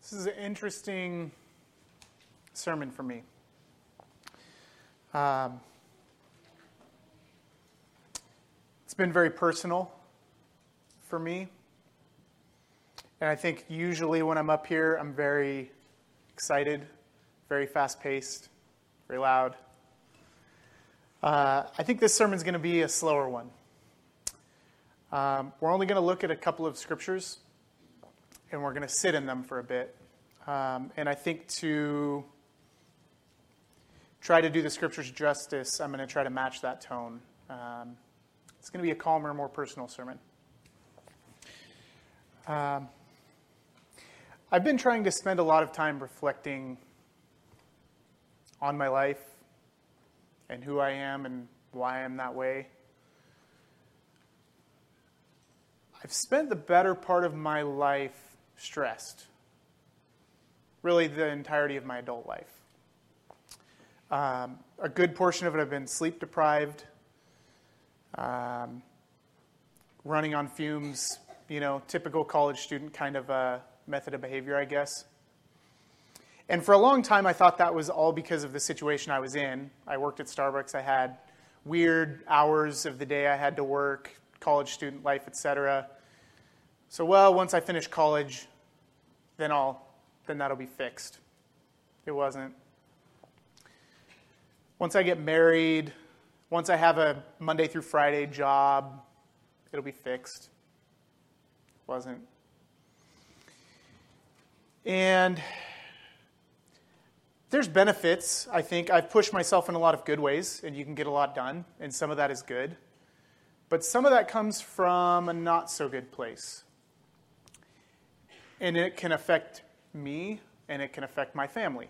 This is an interesting sermon for me. It's been very personal for me. And I think usually when I'm up here, I'm very excited, very fast-paced, very loud. I think this sermon's going to be a slower one. We're only going to look at a couple of scriptures, and we're going to sit in them for a bit. And I think to try to do the scriptures justice, I'm going to try to match that tone. It's going to be a calmer, more personal sermon. I've been trying to spend a lot of time reflecting on my life and who I am and why I'm that way. I've spent the better part of my life stressed. Really, the entirety of my adult life. A good portion of it I've been sleep deprived, running on fumes, typical college student kind of method of behavior, I guess. And for a long time, I thought that was all because of the situation I was in. I worked at Starbucks. I had weird hours of the day I had to work, college student life, etc. So, once I finish college, then that'll be fixed. It wasn't. Once I get married, once I have a Monday through Friday job, it'll be fixed. It wasn't. And there's benefits, I think. I've pushed myself in a lot of good ways, and you can get a lot done, and some of that is good. But some of that comes from a not so good place. And it can affect me, and it can affect my family.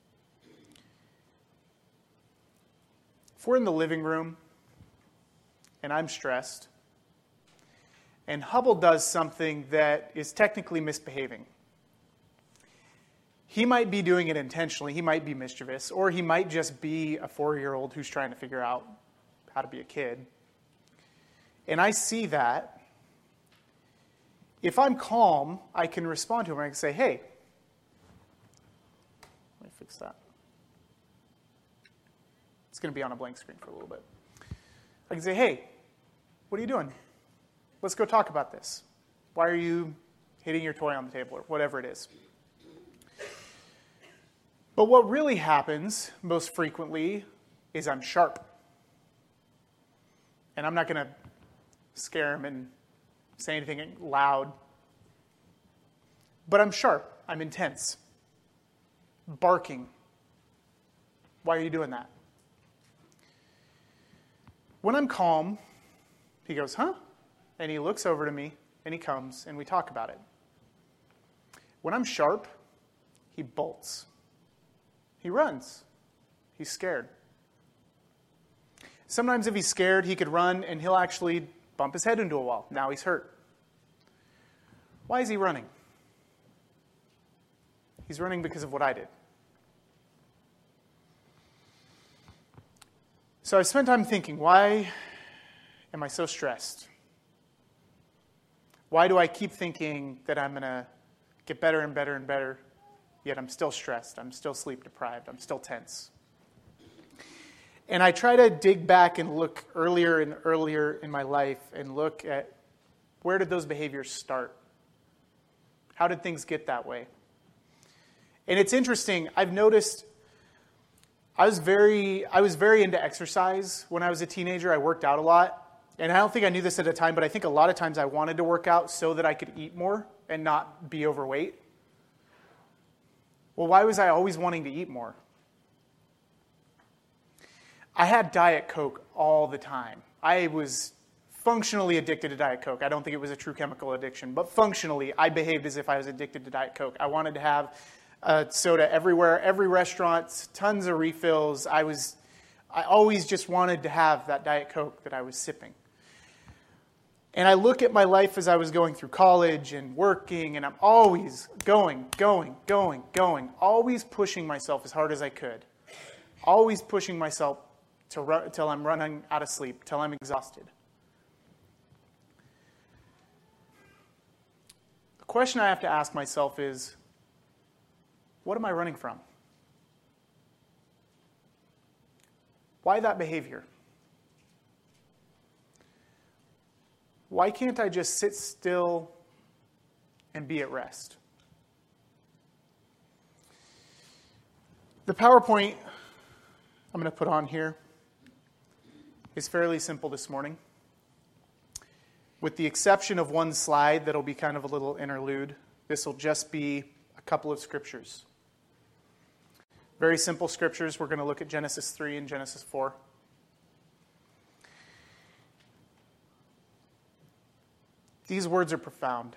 If we're in the living room, and I'm stressed, and Hubble does something that is technically misbehaving, he might be doing it intentionally, he might be mischievous, or he might just be a 4-year-old who's trying to figure out how to be a kid. And I see that. If I'm calm, I can respond to him. I can say, hey, let me fix that. It's going to be on a blank screen for a little bit. I can say, hey, what are you doing? Let's go talk about this. Why are you hitting your toy on the table, or whatever it is? But what really happens most frequently is I'm sharp. And I'm not going to scare him and say anything loud. But I'm sharp. I'm intense. Barking. Why are you doing that? When I'm calm, he goes, huh? And he looks over to me, and he comes, and we talk about it. When I'm sharp, he bolts. He runs. He's scared. Sometimes if he's scared, he could run, and he'll actually bump his head into a wall. Now he's hurt. Why is he running? He's running because of what I did. So I spent time thinking, why am I so stressed? Why do I keep thinking that I'm going to get better and better and better, yet I'm still stressed, I'm still sleep deprived, I'm still tense? And I try to dig back and look earlier and earlier in my life and look at where did those behaviors start? How did things get that way? And it's interesting, I've noticed I was very into exercise when I was a teenager. I worked out a lot. And I don't think I knew this at the time, but I think a lot of times I wanted to work out so that I could eat more and not be overweight. Well, why was I always wanting to eat more? I had Diet Coke all the time. I was functionally addicted to Diet Coke. I don't think it was a true chemical addiction, but functionally, I behaved as if I was addicted to Diet Coke. I wanted to have soda everywhere, every restaurant, tons of refills. I always just wanted to have that Diet Coke that I was sipping. And I look at my life as I was going through college and working, and I'm always going, always pushing myself as hard as I could. Always pushing myself till I'm running out of sleep, till I'm exhausted. The question I have to ask myself is, What am I running from? Why that behavior? Why can't I just sit still and be at rest? The PowerPoint I'm going to put on here is fairly simple this morning. With the exception of one slide that'll be kind of a little interlude, this will just be a couple of scriptures. Very simple scriptures. We're going to look at Genesis 3 and Genesis 4. These words are profound.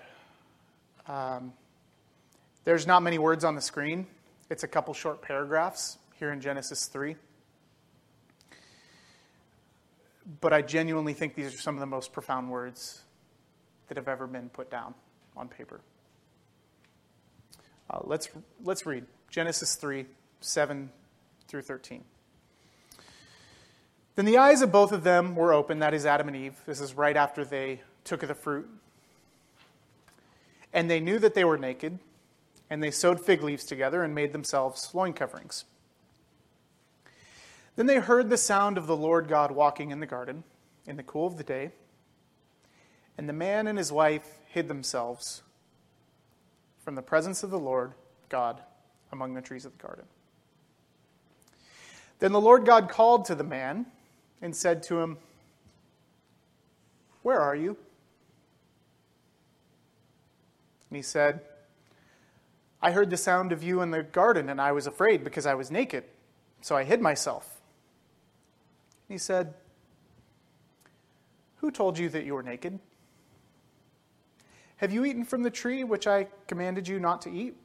There's not many words on the screen. It's a couple short paragraphs here in Genesis 3. But I genuinely think these are some of the most profound words that have ever been put down on paper. Let's read Genesis 3, 7 through 13. Then the eyes of both of them were open, that is Adam and Eve. This is right after they took of the fruit. And they knew that they were naked, and they sewed fig leaves together and made themselves loin coverings. Then they heard the sound of the Lord God walking in the garden in the cool of the day, and the man and his wife hid themselves from the presence of the Lord God among the trees of the garden. Then the Lord God called to the man and said to him, "Where are you?" And he said, "I heard the sound of you in the garden, and I was afraid because I was naked, so I hid myself." And he said, "Who told you that you were naked? Have you eaten from the tree which I commanded you not to eat?"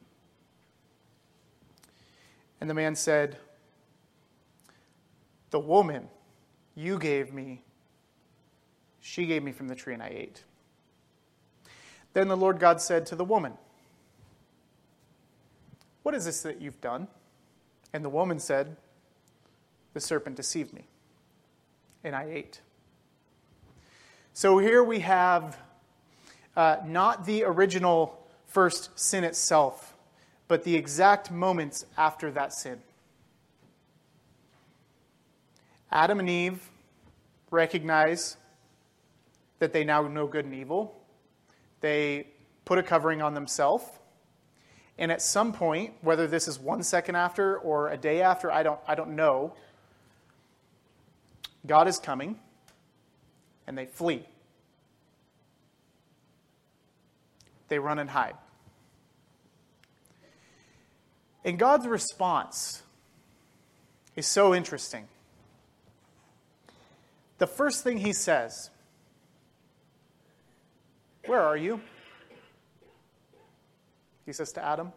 And the man said, "The woman you gave me, she gave me from the tree and I ate." Then the Lord God said to the woman, "What is this that you've done?" And the woman said, "The serpent deceived me, and I ate." So here we have not the original first sin itself, but the exact moments after that sin. Adam and Eve recognize that they now know good and evil. They put a covering on themselves. And at some point, whether this is 1 second after or a day after, I don't know, God is coming, and they flee. They run and hide. And God's response is so interesting. The first thing he says, "Where are you?" He says to Adam.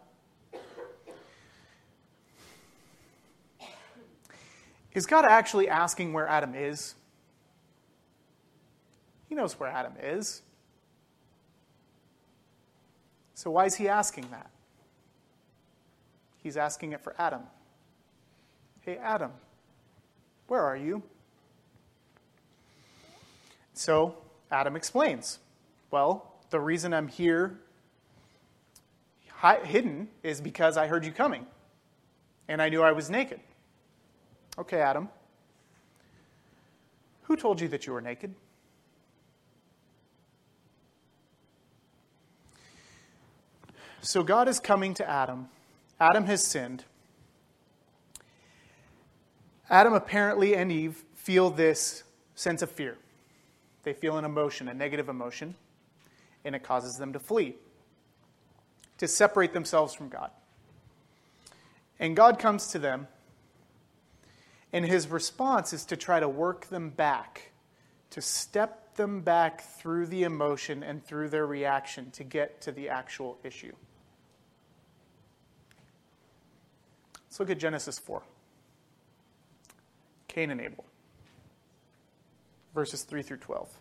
Is God actually asking where Adam is? He knows where Adam is. So why is he asking that? He's asking it for Adam. "Hey, Adam, where are you?" So Adam explains, "Well, the reason I'm here hidden is because I heard you coming, and I knew I was naked." "Okay, Adam, who told you that you were naked?" So God is coming to Adam. Adam has sinned. Adam apparently and Eve feel this sense of fear. They feel an emotion, a negative emotion, and it causes them to flee, to separate themselves from God. And God comes to them, and his response is to try to work them back, to step them back through the emotion and through their reaction to get to the actual issue. Let's look at Genesis 4. Cain and Abel. Verses 3 through 12.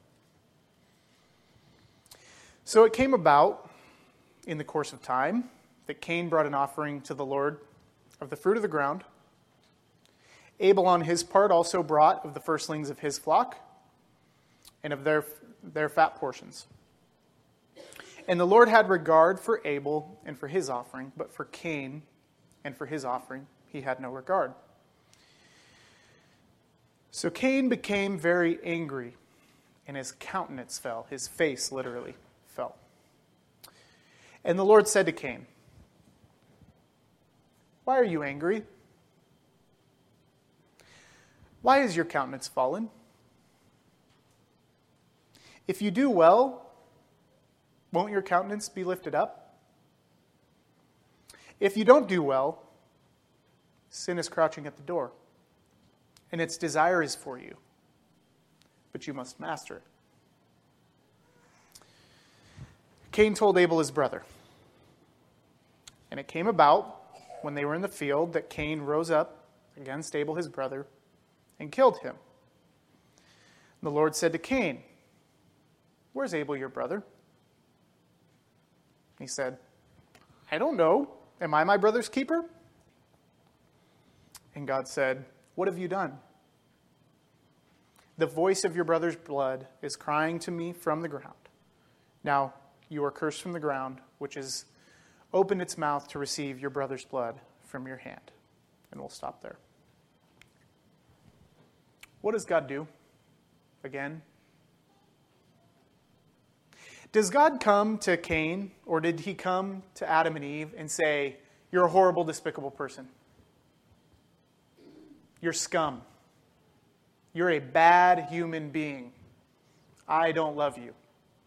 So it came about in the course of time that Cain brought an offering to the Lord of the fruit of the ground. Abel on his part also brought of the firstlings of his flock and of their fat portions. And the Lord had regard for Abel and for his offering, but for Cain and for his offering he had no regard. So Cain became very angry, and his countenance fell. His face literally fell. And the Lord said to Cain, "Why are you angry? Why is your countenance fallen? If you do well, won't your countenance be lifted up? If you don't do well, sin is crouching at the door, and its desire is for you, but you must master it." Cain told Abel his brother, and it came about when they were in the field that Cain rose up against Abel his brother and killed him. The Lord said to Cain, "Where's Abel your brother?" He said, "I don't know. Am I my brother's keeper?" And God said, "What have you done? The voice of your brother's blood is crying to me from the ground. Now you are cursed from the ground, which has opened its mouth to receive your brother's blood from your hand." And we'll stop there. What does God do? Again, does God come to Cain, or did he come to Adam and Eve and say, "You're a horrible, despicable person. You're scum. You're a bad human being. I don't love you"?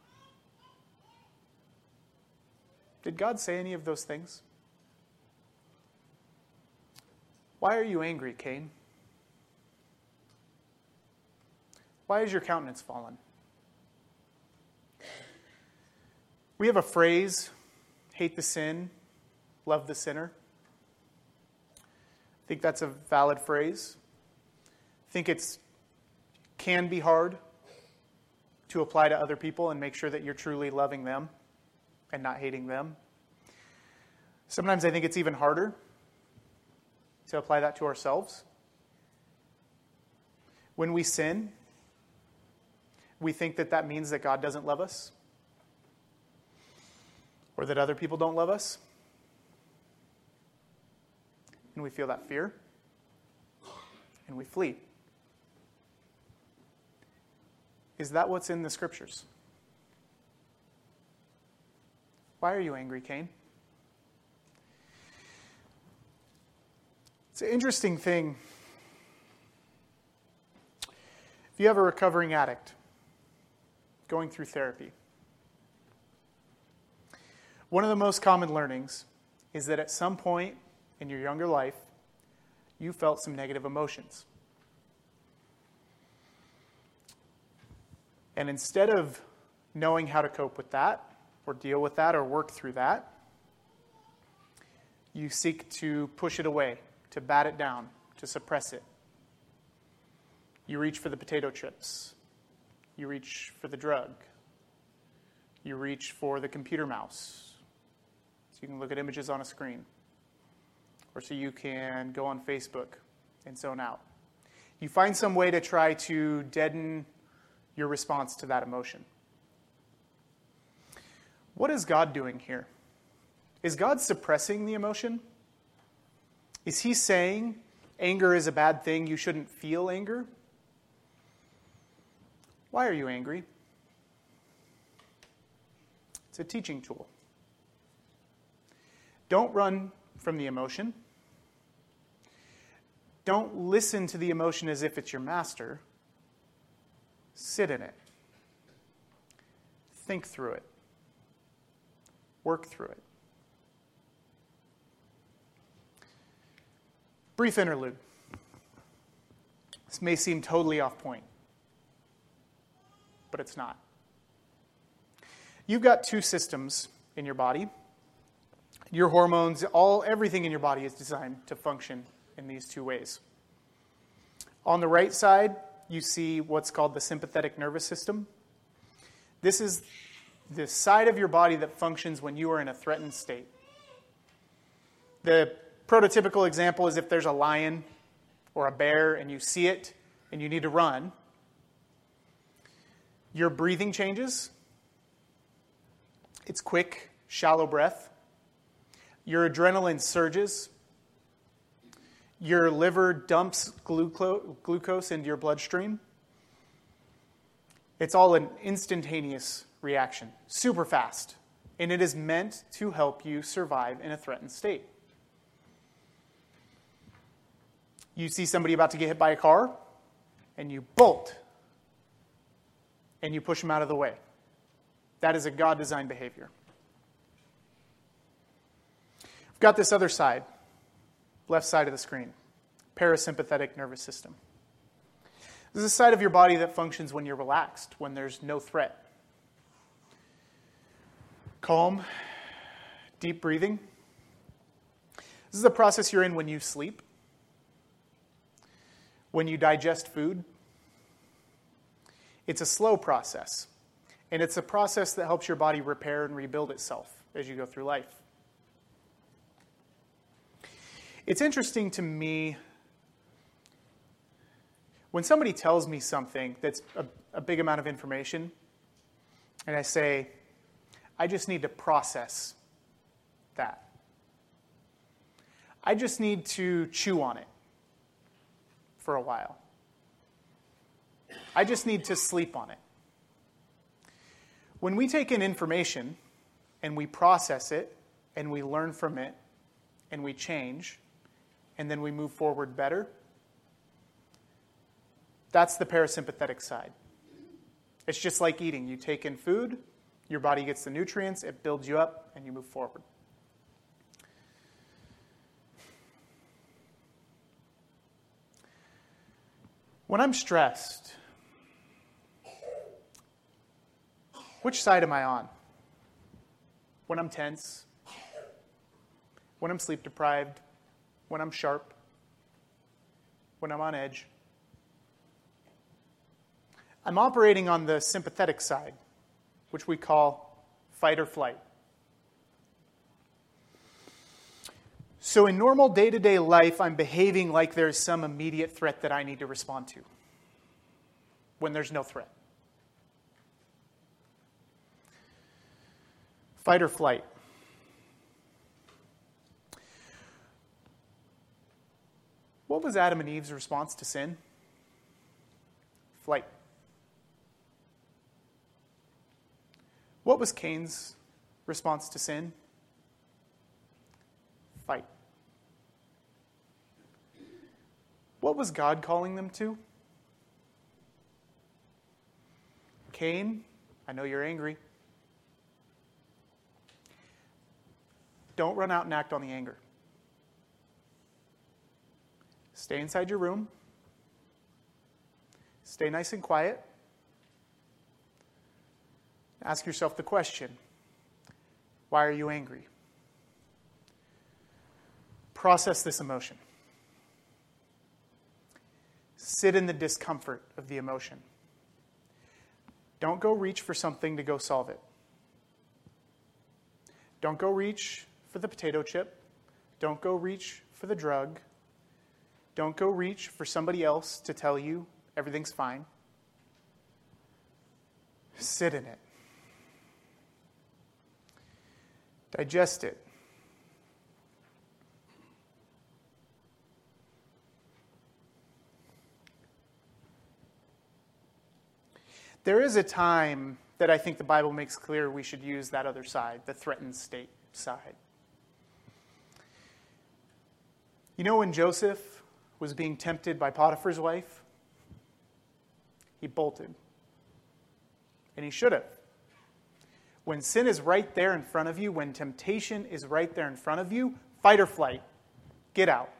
Did God say any of those things? Why are you angry, Cain? Why is your countenance fallen? We have a phrase, hate the sin, love the sinner. I think that's a valid phrase. I think it can be hard to apply to other people and make sure that you're truly loving them and not hating them. Sometimes I think it's even harder to apply that to ourselves. When we sin, we think that that means that God doesn't love us, or that other people don't love us. And we feel that fear, and we flee. Is that what's in the scriptures? Why are you angry, Cain? It's an interesting thing. If you have a recovering addict going through therapy, one of the most common learnings is that at some point in your younger life, you felt some negative emotions. And instead of knowing how to cope with that, or deal with that, or work through that, you seek to push it away, to bat it down, to suppress it. You reach for the potato chips. You reach for the drug. You reach for the computer mouse, so you can look at images on a screen. Or so you can go on Facebook and zone out. You find some way to try to deaden your response to that emotion. What is God doing here? Is God suppressing the emotion? Is he saying anger is a bad thing, you shouldn't feel anger? Why are you angry? It's a teaching tool. Don't run from the emotion. Don't listen to the emotion as if it's your master. Sit in it. Think through it. Work through it. Brief interlude. This may seem totally off point, but it's not. You've got two systems in your body. Your hormones, everything in your body is designed to function in these two ways. On the right side, you see what's called the sympathetic nervous system. This is the side of your body that functions when you are in a threatened state. The prototypical example is if there's a lion or a bear and you see it and you need to run. Your breathing changes. It's quick, shallow breath. Your adrenaline surges. Your liver dumps glucose into your bloodstream. It's all an instantaneous reaction, super fast. And it is meant to help you survive in a threatened state. You see somebody about to get hit by a car, and you bolt, and you push them out of the way. That is a God-designed behavior. We've got this other side, left side of the screen, parasympathetic nervous system. This is a side of your body that functions when you're relaxed, when there's no threat. Calm, deep breathing. This is a process you're in when you sleep, when you digest food. It's a slow process, and it's a process that helps your body repair and rebuild itself as you go through life. It's interesting to me when somebody tells me something that's a big amount of information, and I say, I just need to process that. I just need to chew on it for a while. I just need to sleep on it. When we take in information and we process it and we learn from it and we change and then we move forward better, that's the parasympathetic side. It's just like eating. You take in food, your body gets the nutrients, it builds you up, and you move forward. When I'm stressed, which side am I on? When I'm tense? When I'm sleep deprived? When I'm sharp? When I'm on edge? I'm operating on the sympathetic side, which we call fight or flight. So in normal day-to-day life, I'm behaving like there's some immediate threat that I need to respond to, when there's no threat. Fight or flight. What was Adam and Eve's response to sin? Flight. What was Cain's response to sin? Fight. What was God calling them to? Cain, I know you're angry. Don't run out and act on the anger. Stay inside your room. Stay nice and quiet. Ask yourself the question, why are you angry? Process this emotion. Sit in the discomfort of the emotion. Don't go reach for something to go solve it. Don't go reach for the potato chip. Don't go reach for the drug. Don't go reach for somebody else to tell you everything's fine. Sit in it. Digest it. There is a time that I think the Bible makes clear we should use that other side, the threatened state side. You know when Joseph was being tempted by Potiphar's wife? He bolted. And he should have. When sin is right there in front of you, when temptation is right there in front of you, fight or flight. Get out.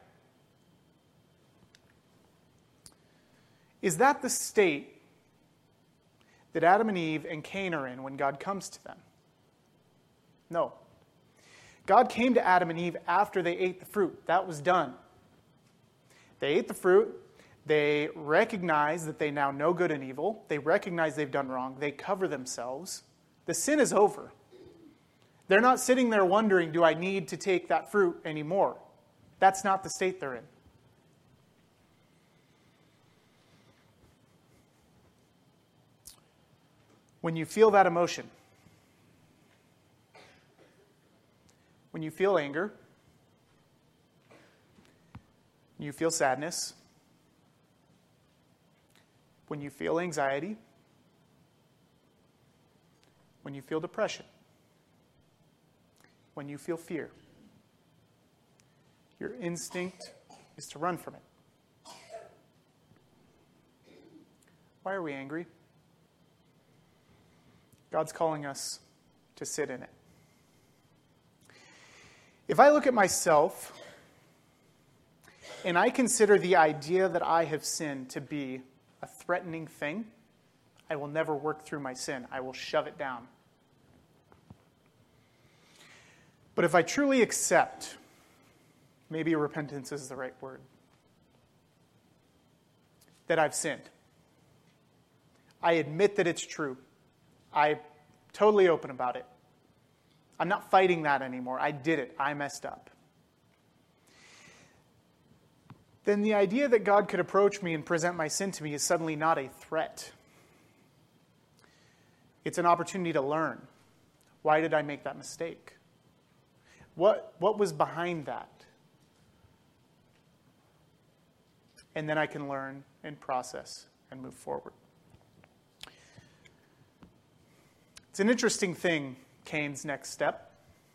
Is that the state that Adam and Eve and Cain are in when God comes to them? No. God came to Adam and Eve after they ate the fruit. That was done. They ate the fruit. They recognize that they now know good and evil. They recognize they've done wrong. They cover themselves. The sin is over. They're not sitting there wondering, do I need to take that fruit anymore? That's not the state they're in. When you feel that emotion, when you feel anger, when you feel sadness, when you feel anxiety, when you feel depression, when you feel fear, your instinct is to run from it. Why are we angry? God's calling us to sit in it. If I look at myself and I consider the idea that I have sinned to be a threatening thing, I will never work through my sin. I will shove it down. But if I truly accept, maybe repentance is the right word, that I've sinned, I admit that it's true. I'm totally open about it. I'm not fighting that anymore. I did it. I messed up. Then the idea that God could approach me and present my sin to me is suddenly not a threat. It's an opportunity to learn. Why did I make that mistake? What was behind that? And then I can learn and process and move forward. It's an interesting thing, Cain's next step.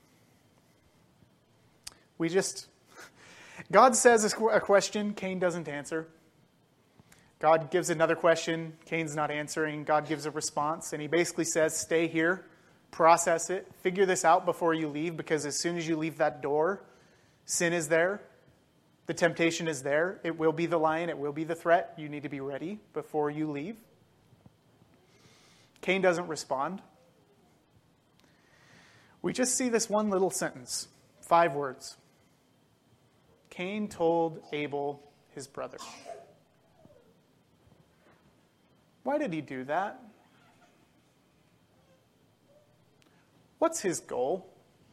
God says a question, Cain doesn't answer. God gives another question, Cain's not answering. God gives a response, and he basically says, stay here, process it, figure this out before you leave, because as soon as you leave that door, sin is there. The temptation is there. It will be the lion. It will be the threat. You need to be ready before you leave. Cain doesn't respond. We just see this one little sentence, 5 words. Cain told Abel, his brother. Why did he do that? What's his goal?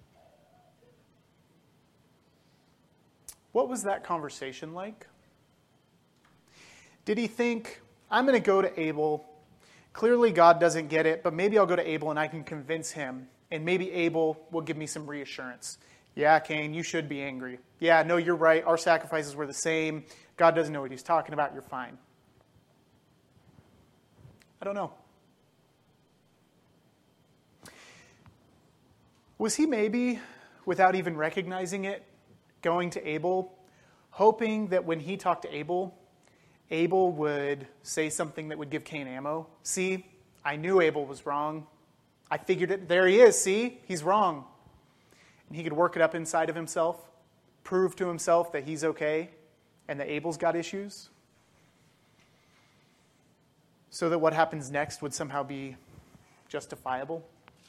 What was that conversation like? Did he think, I'm going to go to Abel. Clearly God doesn't get it, but maybe I'll go to Abel and I can convince him. And maybe Abel will give me some reassurance. Yeah, Cain, you should be angry. Yeah, no, you're right. Our sacrifices were the same. God doesn't know what he's talking about. You're fine. I don't know. Was he maybe, without even recognizing it, going to Abel, hoping that when he talked to Abel, Abel would say something that would give Cain ammo? See, I knew Abel was wrong. I figured it. There he is. See, he's wrong. And he could work it up inside of himself, prove to himself that he's okay and that Abel's got issues, so that what happens next would somehow be justifiable.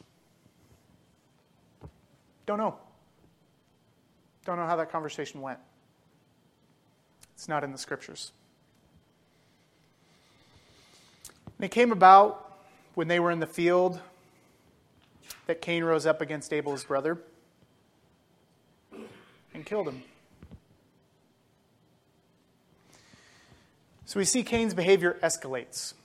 Don't know. Don't know how that conversation went. It's not in the scriptures. And it came about when they were in the field that Cain rose up against Abel, his brother, and killed him. So we see Cain's behavior escalates.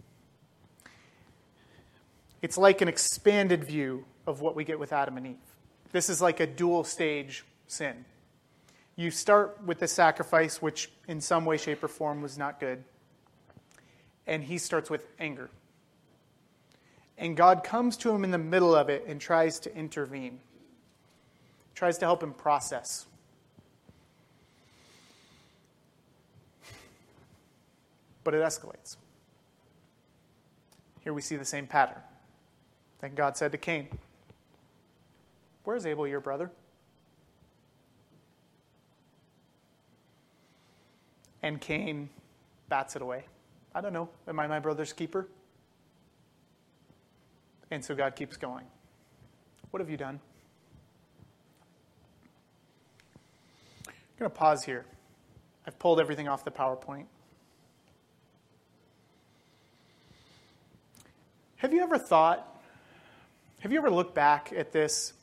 It's like an expanded view of what we get with Adam and Eve. This is like a dual stage sin. You start with the sacrifice, which in some way, shape, or form was not good. And he starts with anger. And God comes to him in the middle of it and tries to intervene. Tries to help him process. But it escalates. Here we see the same pattern. Then God said to Cain, "Where's Abel, your brother?" And Cain bats it away. I don't know. Am I my brother's keeper? And so God keeps going. What have you done? I'm going to pause here. I've pulled everything off the PowerPoint. Have you ever looked back at this?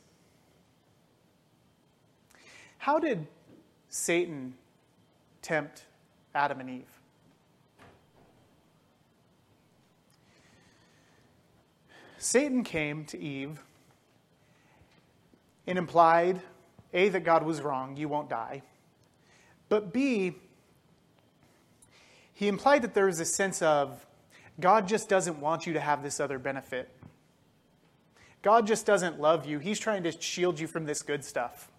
How did Satan tempt Adam and Eve? Satan came to Eve and implied, A, that God was wrong, you won't die. But B, he implied that there was a sense of God just doesn't want you to have this other benefit. God just doesn't love you. He's trying to shield you from this good stuff.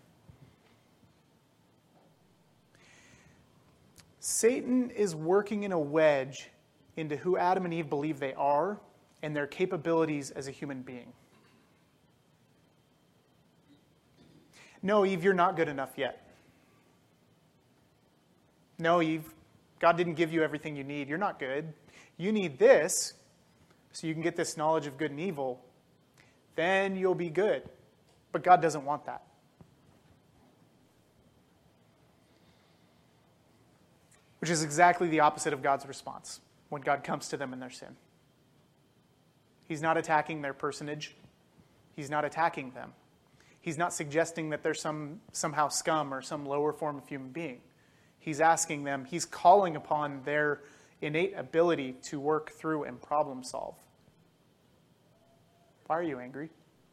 Satan is working in a wedge into who Adam and Eve believe they are and their capabilities as a human being. No, Eve, you're not good enough yet. No, Eve, God didn't give you everything you need. You're not good. You need this so you can get this knowledge of good and evil. Then you'll be good. But God doesn't want that. Which is exactly the opposite of God's response when God comes to them in their sin. He's not attacking their personage. He's not attacking them. He's not suggesting that they're somehow scum or some lower form of human being. He's asking them, he's calling upon their innate ability to work through and problem solve. Why are you angry?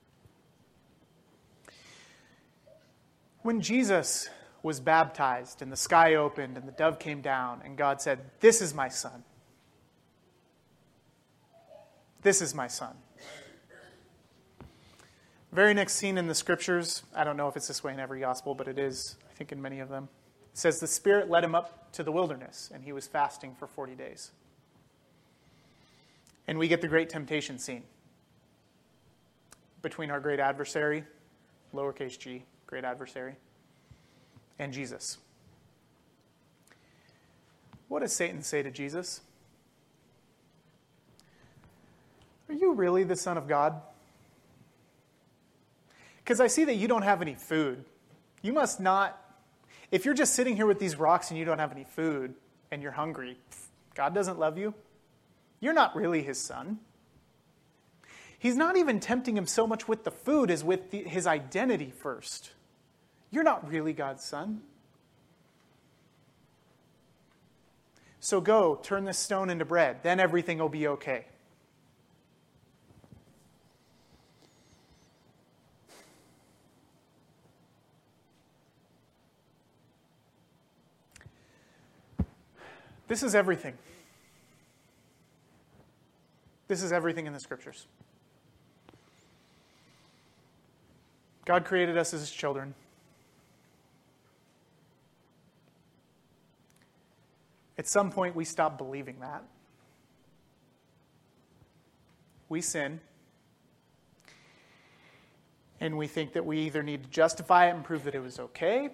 When Jesus was baptized and the sky opened and the dove came down and God said, "This is my son. This is my son." Very next scene in the scriptures, I don't know if it's this way in every gospel, but it is, I think, in many of them. It says the Spirit led him up to the wilderness, and he was fasting for 40 days. And we get the great temptation scene between our great adversary, lowercase g, great adversary, and Jesus. What does Satan say to Jesus? Are you really the Son of God? Because I see that you don't have any food. You must not, if you're just sitting here with these rocks and you don't have any food and you're hungry, God doesn't love you. You're not really his son. He's not even tempting him so much with the food as with his identity first. You're not really God's son. So go, turn this stone into bread. Then everything will be okay. This is everything. This is everything in the scriptures. God created us as his children. At some point, we stop believing that. We sin. And we think that we either need to justify it and prove that it was okay,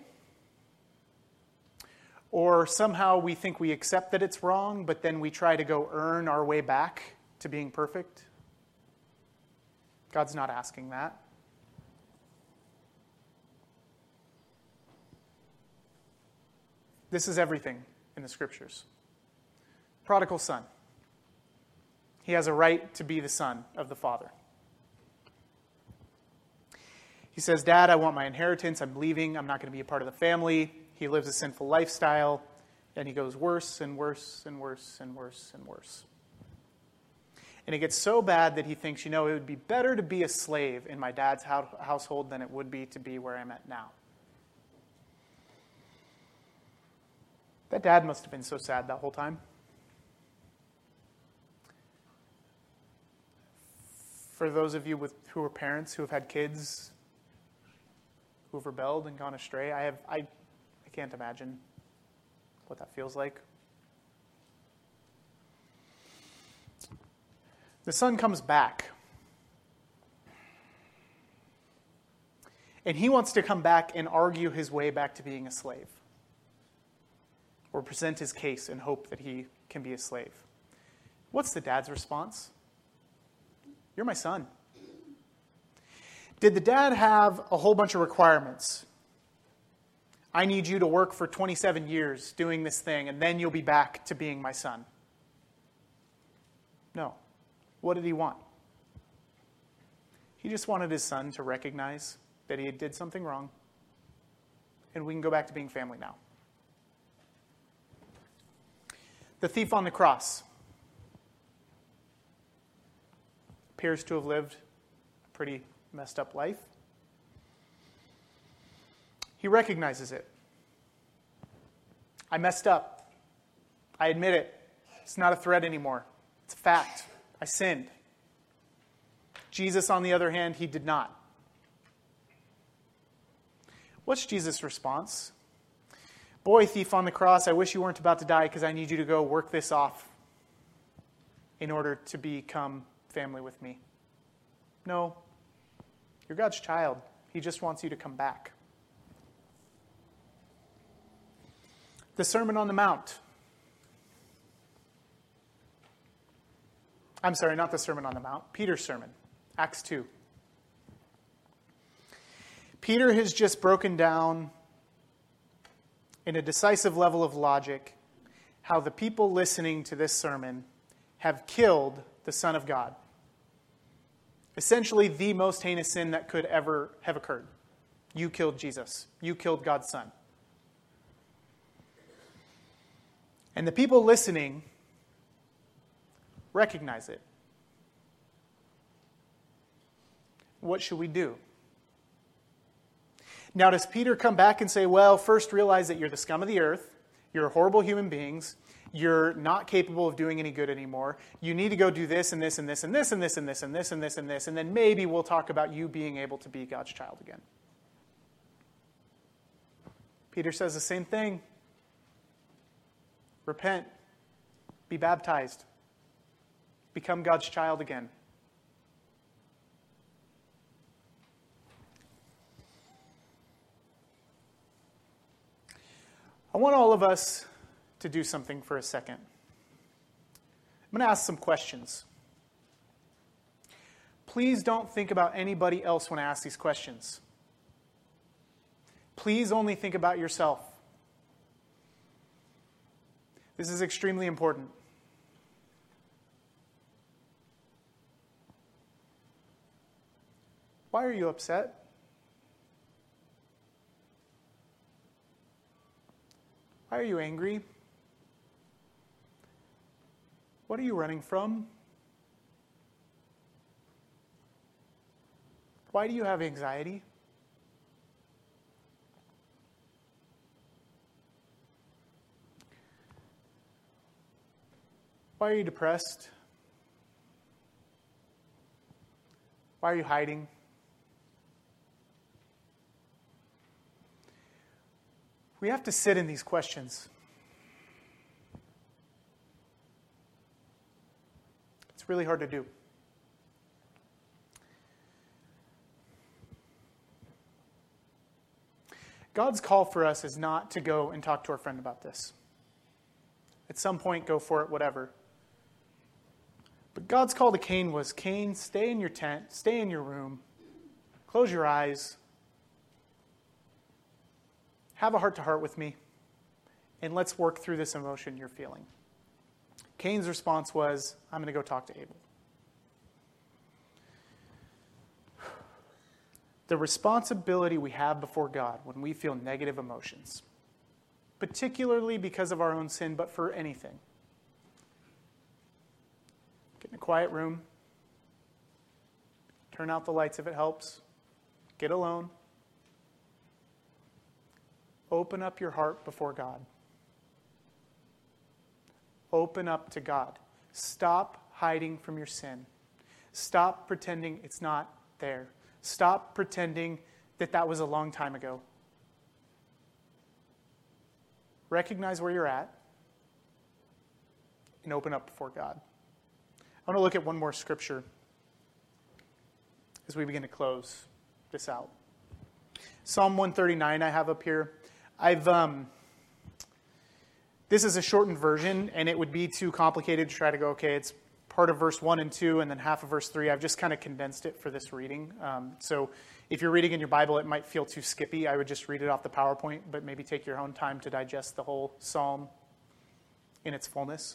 or somehow we think we accept that it's wrong, but then we try to go earn our way back to being perfect. God's not asking that. This is everything in the scriptures. Prodigal son. He has a right to be the son of the Father. He says, "Dad, I want my inheritance. I'm leaving. I'm not going to be a part of the family." He lives a sinful lifestyle, and he goes worse and worse and worse and worse and worse. And it gets so bad that he thinks, it would be better to be a slave in my dad's household than it would be to be where I'm at now. That dad must have been so sad that whole time. For those of you who are parents who have had kids who have rebelled and gone astray, I can't imagine what that feels like. The son comes back. And he wants to come back and argue his way back to being a slave. Or present his case and hope that he can be a slave. What's the dad's response? You're my son. Did the dad have a whole bunch of requirements? I need you to work for 27 years doing this thing, and then you'll be back to being my son. No. What did he want? He just wanted his son to recognize that he did something wrong, and we can go back to being family now. The thief on the cross appears to have lived a pretty messed up life. He recognizes it. I messed up. I admit it. It's not a threat anymore. It's a fact. I sinned. Jesus, on the other hand, he did not. What's Jesus' response? Boy, thief on the cross, I wish you weren't about to die because I need you to go work this off in order to become family with me. No, you're God's child. He just wants you to come back. The Sermon on the Mount. I'm sorry, not the Sermon on the Mount. Peter's sermon, Acts 2. Peter has just broken down in a decisive level of logic how the people listening to this sermon have killed the Son of God. Essentially the most heinous sin that could ever have occurred. You killed Jesus. You killed God's Son. And the people listening recognize it. What should we do? Now, does Peter come back and say, well, first realize that you're the scum of the earth, you're horrible human beings, you're not capable of doing any good anymore, you need to go do this and this and this and this and this and this and this and this and this, and then maybe we'll talk about you being able to be God's child again? Peter says the same thing. Repent. Be baptized. Become God's child again. I want all of us to do something for a second. I'm going to ask some questions. Please don't think about anybody else when I ask these questions. Please only think about yourself. This is extremely important. Why are you upset? Why are you angry? What are you running from? Why do you have anxiety? Why are you depressed? Why are you hiding? We have to sit in these questions. It's really hard to do. God's call for us is not to go and talk to our friend about this. At some point, go for it, whatever. But God's call to Cain was, Cain, stay in your tent, stay in your room, close your eyes, have a heart-to-heart with me, and let's work through this emotion you're feeling. Cain's response was, I'm going to go talk to Abel. The responsibility we have before God when we feel negative emotions, particularly because of our own sin, but for anything. Get in a quiet room. Turn out the lights if it helps. Get alone. Open up your heart before God. Open up to God. Stop hiding from your sin. Stop pretending it's not there. Stop pretending that that was a long time ago. Recognize where you're at and open up before God. I want to look at one more scripture as we begin to close this out. Psalm 139 I have up here. This is a shortened version, and it would be too complicated to try to go, okay, it's part of verse 1 and 2, and then half of verse 3. I've just kind of condensed it for this reading. So if you're reading in your Bible, it might feel too skippy. I would just read it off the PowerPoint, but maybe take your own time to digest the whole psalm in its fullness.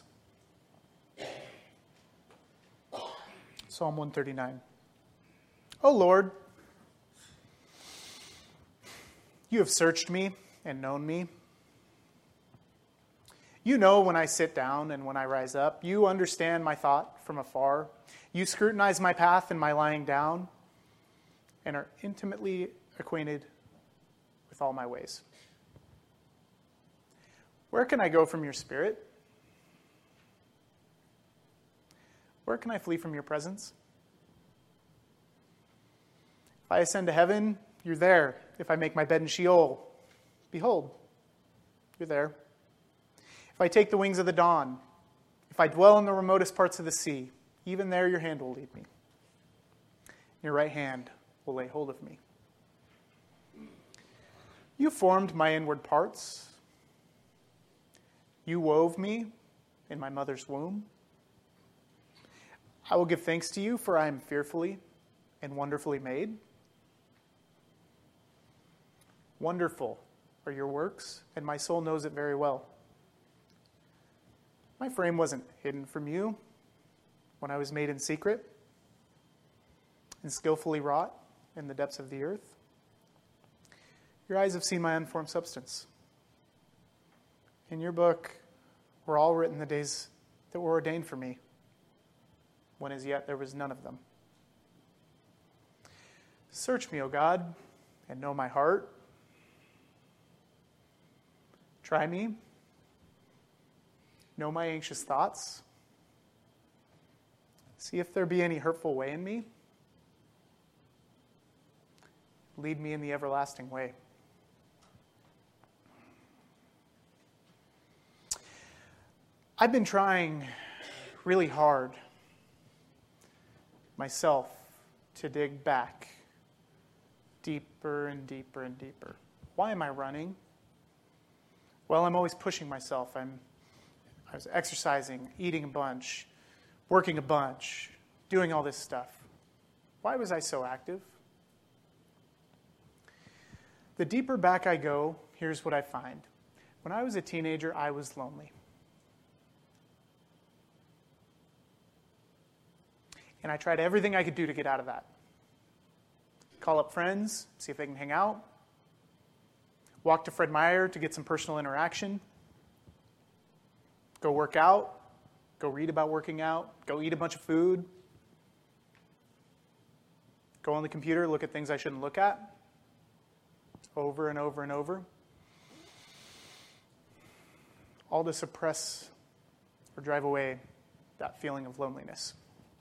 Psalm 139. O Lord, you have searched me and known me. You know when I sit down and when I rise up. You understand my thought from afar. You scrutinize my path and my lying down and are intimately acquainted with all my ways. Where can I go from your spirit? Where can I flee from your presence? If I ascend to heaven, you're there. If I make my bed in Sheol, behold, you're there. If I take the wings of the dawn, if I dwell in the remotest parts of the sea, even there your hand will lead me. Your right hand will lay hold of me. You formed my inward parts. You wove me in my mother's womb. I will give thanks to you, for I am fearfully and wonderfully made. Wonderful are your works, and my soul knows it very well. My frame wasn't hidden from you when I was made in secret and skillfully wrought in the depths of the earth. Your eyes have seen my unformed substance. In your book were all written the days that were ordained for me, when as yet there was none of them. Search me, O God, and know my heart. Try me. Know my anxious thoughts. See if there be any hurtful way in me. Lead me in the everlasting way. I've been trying really hard myself to dig back deeper and deeper and deeper. Why am I running? Well, I'm always pushing myself. I was exercising, eating a bunch, working a bunch, doing all this stuff. Why was I so active? The deeper back I go, here's what I find. When I was a teenager, I was lonely. And I tried everything I could do to get out of that. Call up friends, see if they can hang out. Walk to Fred Meyer to get some personal interaction. Go work out. Go read about working out. Go eat a bunch of food. Go on the computer, look at things I shouldn't look at. Over and over and over. All to suppress or drive away that feeling of loneliness.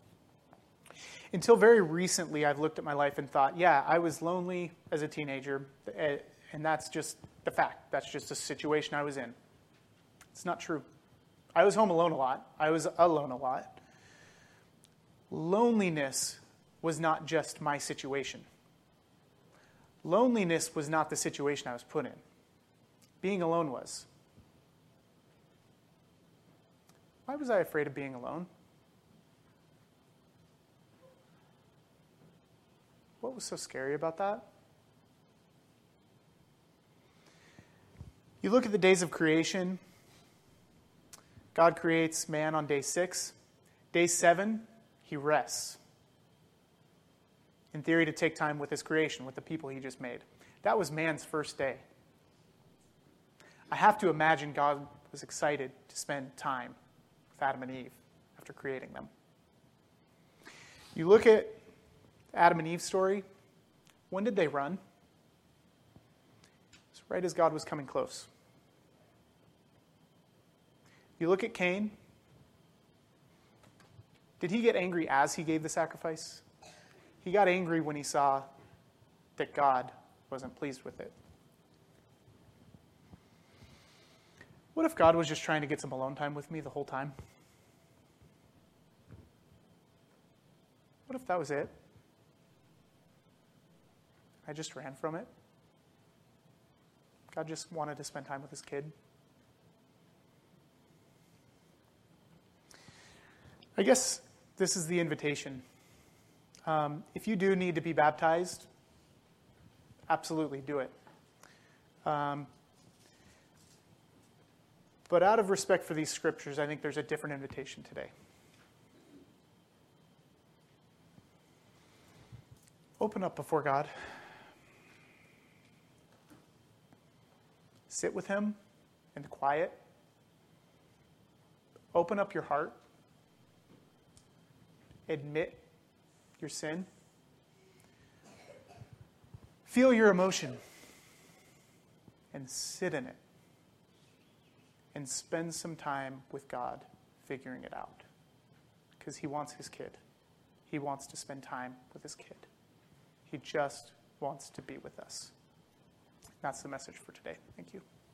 Until very recently, I've looked at my life and thought, yeah, I was lonely as a teenager, and that's just the fact. That's just a situation I was in. It's not true. I was home alone a lot. I was alone a lot. Loneliness was not just my situation. Loneliness was not the situation I was put in. Being alone was. Why was I afraid of being alone? What was so scary about that? You look at the days of creation. God creates man on day 6. Day 7, he rests. In theory, to take time with his creation, with the people he just made. That was man's first day. I have to imagine God was excited to spend time with Adam and Eve after creating them. You look at Adam and Eve's story. When did they run? It's right as God was coming close. You look at Cain. Did he get angry as he gave the sacrifice? He got angry when he saw that God wasn't pleased with it. What if God was just trying to get some alone time with me the whole time? What if that was it? I just ran from it. God just wanted to spend time with his kid. I guess this is the invitation. If you do need to be baptized, absolutely do it. But out of respect for these scriptures, I think there's a different invitation today. Open up before God. Sit with him in the quiet. Open up your heart. Admit your sin. Feel your emotion. And sit in it. And spend some time with God figuring it out. because he wants his kid. He wants to spend time with his kid. He just wants to be with us. That's the message for today. Thank you.